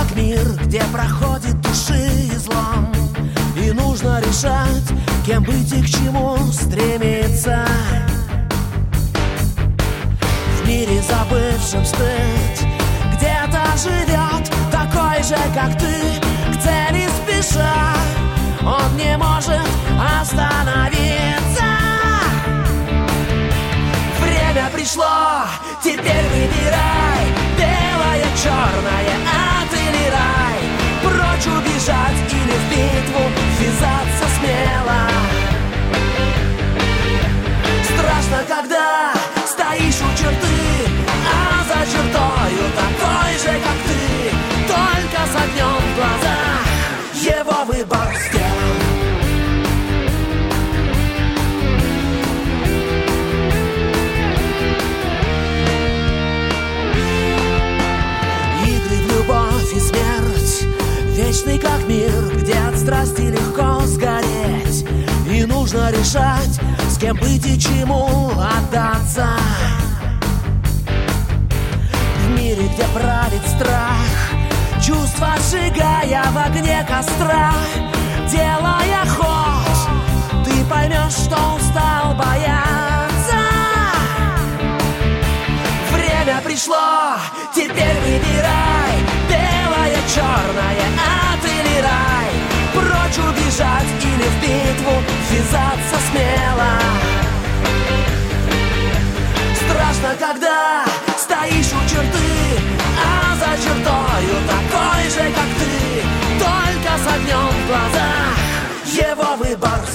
как мир, где проходит души излом, и нужно решать, кем быть и к чему стремиться. В мире, забывшем стыд, где-то живет такой же, как ты, к цели спеша. Он не может остановиться. Время пришло, теперь выбирай, белое, черное, ад или рай. Прочь убежать или в битву ввязаться смело. Страшно, когда стоишь у черты, а за чертою такой же, как ты, только с огнем в глазах. Его выбор сделан. Игры в любовь и смерть, вечный как мир, где от страсти легко сгореть. И нужно решать, с кем быть и чему отдаться. В мире, где правит страх, чувства сжигая в огне костра, делая ход, ты поймешь, что устал бояться. Время пришло, теперь выбирай, белое, черное, ад или рай. Прочь убежать или в битву ввязаться смело. Страшно, когда стоишь у черты, а за чертою такой же, как ты, только с огнем в глазах. Его выбор